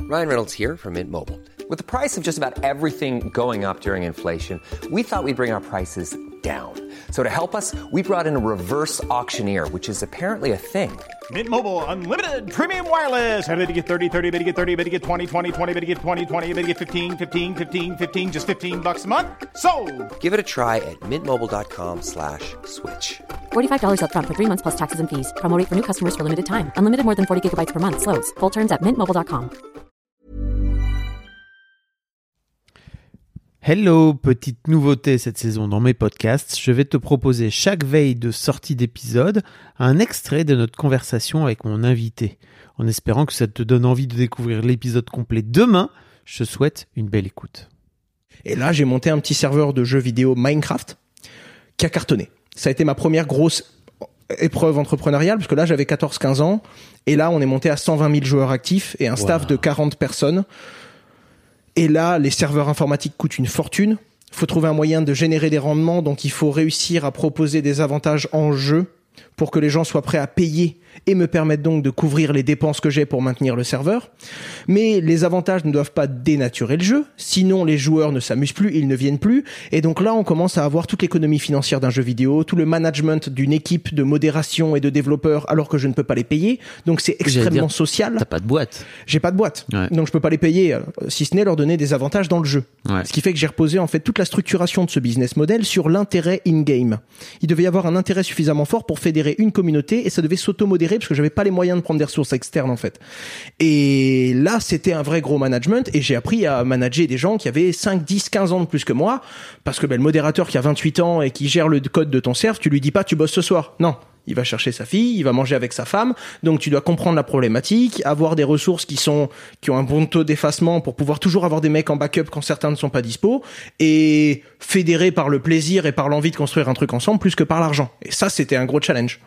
Ryan Reynolds here from Mint Mobile. With the price of just about everything going up during inflation, we thought we'd bring our prices down. So to help us, we brought in a reverse auctioneer, which is apparently a thing. Mint Mobile Unlimited Premium Wireless. How to get 30, 30, bit to get 30, bit to get 20, 20, 20, bit to get 20, 20, bit to get 15, 15, 15, 15, just $15 a month? Sold! Give it a try at mintmobile.com/switch. $45 up front for 3 months plus taxes and fees. Promo rate for new customers for limited time. Unlimited more than 40 gigabytes per month. Slows full terms at mintmobile.com. Hello, petite nouveauté cette saison dans mes podcasts, je vais te proposer chaque veille de sortie d'épisode un extrait de notre conversation avec mon invité. En espérant que ça te donne envie de découvrir l'épisode complet demain, je te souhaite une belle écoute. Et là, j'ai monté un petit serveur de jeux vidéo Minecraft qui a cartonné. Ça a été ma première grosse épreuve entrepreneuriale, parce que là, j'avais 14-15 ans, et là, on est monté à 120 000 joueurs actifs et un staff de 40 personnes. Et là, les serveurs informatiques coûtent une fortune. Il faut trouver un moyen de générer des rendements, donc il faut réussir à proposer des avantages en jeu pour que les gens soient prêts à payer et me permettent donc de couvrir les dépenses que j'ai pour maintenir le serveur. Mais les avantages ne doivent pas dénaturer le jeu, sinon les joueurs ne s'amusent plus, ils ne viennent plus. Et donc là, on commence à avoir toute l'économie financière d'un jeu vidéo, tout le management d'une équipe de modération et de développeurs alors que je ne peux pas les payer. Donc c'est extrêmement social. T'as pas de boîte. J'ai pas de boîte. Ouais. Donc je peux pas les payer, si ce n'est leur donner des avantages dans le jeu. Ouais. Ce qui fait que j'ai reposé en fait toute la structuration de ce business model sur l'intérêt in-game. Il devait y avoir un intérêt suffisamment fort pour fédérer une communauté et ça devait s'auto-modérer parce que j'avais pas les moyens de prendre des ressources externes en fait. Et là, c'était un vrai gros management et j'ai appris à manager des gens qui avaient 5, 10, 15 ans de plus que moi parce que le modérateur qui a 28 ans et qui gère le code de ton serve, tu lui dis pas tu bosses ce soir. Non. Il va chercher sa fille, il va manger avec sa femme, donc tu dois comprendre la problématique, avoir des ressources qui ont un bon taux d'effacement pour pouvoir toujours avoir des mecs en backup quand certains ne sont pas dispo, et fédérer par le plaisir et par l'envie de construire un truc ensemble plus que par l'argent. Et ça, c'était un gros challenge.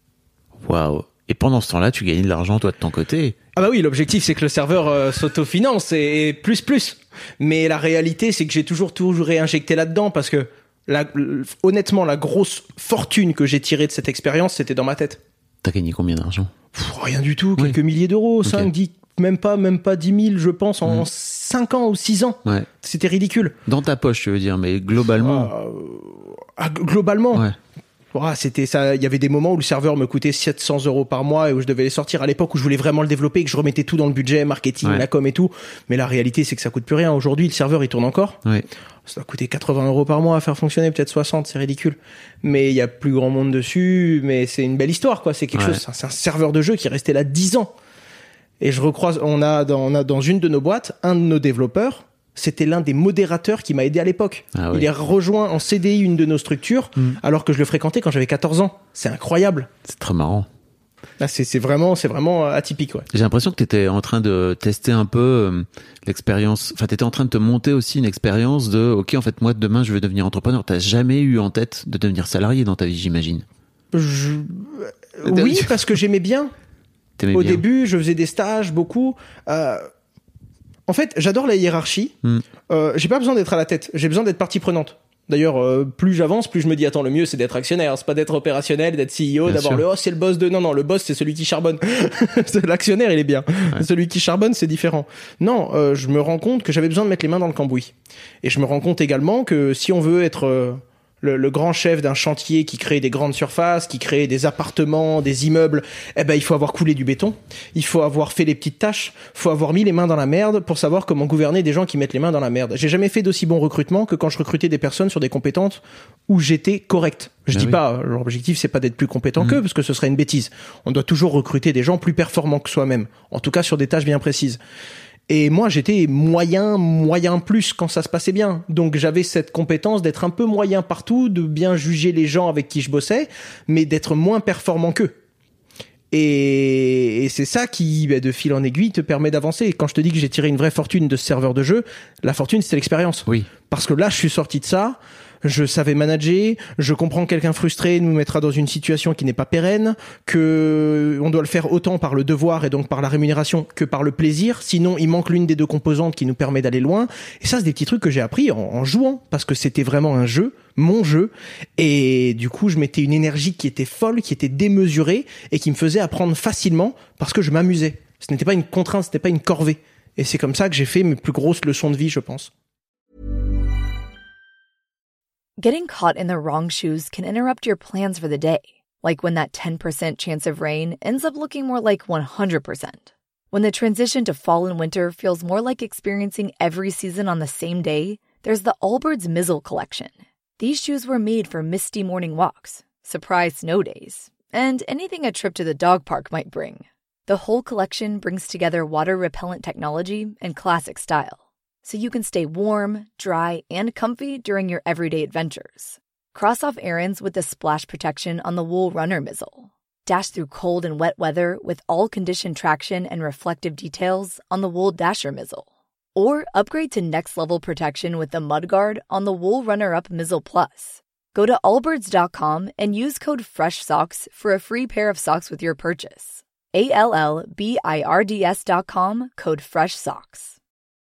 Waouh. Et pendant ce temps-là, tu gagnais de l'argent toi de ton côté. Ah bah oui, l'objectif c'est que le serveur s'autofinance et plus. Mais la réalité c'est que j'ai toujours réinjecté là-dedans parce que honnêtement, la grosse fortune que j'ai tirée de cette expérience, c'était dans ma tête. T'as gagné combien d'argent ? Rien du tout, quelques milliers d'euros, okay. 5, 10, même pas 10 000, je pense, en 5 ans ou 6 ans. Ouais. C'était ridicule. Dans ta poche, tu veux dire, mais globalement. Globalement. Ouais. C'était ça. Il y avait des moments où le serveur me coûtait 700 € par mois et où je devais les sortir à l'époque où je voulais vraiment le développer et que je remettais tout dans le budget, marketing, la com et tout. Mais la réalité, c'est que ça coûte plus rien. Aujourd'hui, le serveur, il tourne encore. Ouais. Ça va coûter 80 € par mois à faire fonctionner, peut-être 60, c'est ridicule. Mais il y a plus grand monde dessus, mais c'est une belle histoire, quoi. C'est quelque chose, c'est un serveur de jeu qui est resté là 10 ans. Et je recroise, on a dans une de nos boîtes, un de nos développeurs, c'était l'un des modérateurs qui m'a aidé à l'époque. Ah oui. Il est rejoint en CDI une de nos structures, alors que je le fréquentais quand j'avais 14 ans. C'est incroyable. C'est très marrant. Là, c'est vraiment atypique, ouais. J'ai l'impression que t'étais en train de tester un peu l'expérience. Enfin, t'étais en train de te monter aussi une expérience de, ok, en fait, moi, demain, je vais devenir entrepreneur. T'as jamais eu en tête de devenir salarié dans ta vie, j'imagine. Oui, parce que j'aimais bien. Au début, je faisais des stages, beaucoup. En fait, j'adore la hiérarchie. J'ai pas besoin d'être à la tête. J'ai besoin d'être partie prenante. D'ailleurs, plus j'avance, plus je me dis, attends, le mieux, c'est d'être actionnaire. C'est pas d'être opérationnel, d'être CEO, d'avoir c'est le boss de... Non, le boss, c'est celui qui charbonne. L'actionnaire, il est bien. Ouais. Celui qui charbonne, c'est différent. Non, je me rends compte que j'avais besoin de mettre les mains dans le cambouis. Et je me rends compte également que si on veut être... Le grand chef d'un chantier qui crée des grandes surfaces, qui crée des appartements, des immeubles, il faut avoir coulé du béton, il faut avoir fait les petites tâches, il faut avoir mis les mains dans la merde pour savoir comment gouverner des gens qui mettent les mains dans la merde. J'ai jamais fait d'aussi bon recrutement que quand je recrutais des personnes sur des compétences où j'étais correct. Je dis pas, l'objectif c'est pas d'être plus compétent qu'eux, parce que ce serait une bêtise. On doit toujours recruter des gens plus performants que soi-même, en tout cas sur des tâches bien précises. Et moi, j'étais moyen plus quand ça se passait bien. Donc, j'avais cette compétence d'être un peu moyen partout, de bien juger les gens avec qui je bossais, mais d'être moins performant qu'eux. Et c'est ça qui, de fil en aiguille, te permet d'avancer. Et quand je te dis que j'ai tiré une vraie fortune de ce serveur de jeu, la fortune, c'était l'expérience. Oui. Parce que là, je suis sorti de ça. Je savais manager, je comprends que quelqu'un frustré nous mettra dans une situation qui n'est pas pérenne, que on doit le faire autant par le devoir et donc par la rémunération que par le plaisir, sinon il manque l'une des deux composantes qui nous permet d'aller loin. Et ça, c'est des petits trucs que j'ai appris en jouant, parce que c'était vraiment un jeu, mon jeu, et du coup je mettais une énergie qui était folle, qui était démesurée et qui me faisait apprendre facilement parce que je m'amusais. Ce n'était pas une contrainte, ce n'était pas une corvée. Et c'est comme ça que j'ai fait mes plus grosses leçons de vie, je pense. Getting caught in the wrong shoes can interrupt your plans for the day. Like when that 10% chance of rain ends up looking more like 100%. When the transition to fall and winter feels more like experiencing every season on the same day, there's the Allbirds Mizzle collection. These shoes were made for misty morning walks, surprise snow days, and anything a trip to the dog park might bring. The whole collection brings together water-repellent technology and classic style, so you can stay warm, dry, and comfy during your everyday adventures. Cross off errands with the splash protection on the Wool Runner Mizzle. Dash through cold and wet weather with all-condition traction and reflective details on the Wool Dasher Mizzle. Or upgrade to next-level protection with the Mudguard on the Wool Runner-Up Mizzle Plus. Go to allbirds.com and use code FRESHSOCKS for a free pair of socks with your purchase. ALLBIRDS.com, code FRESHSOCKS.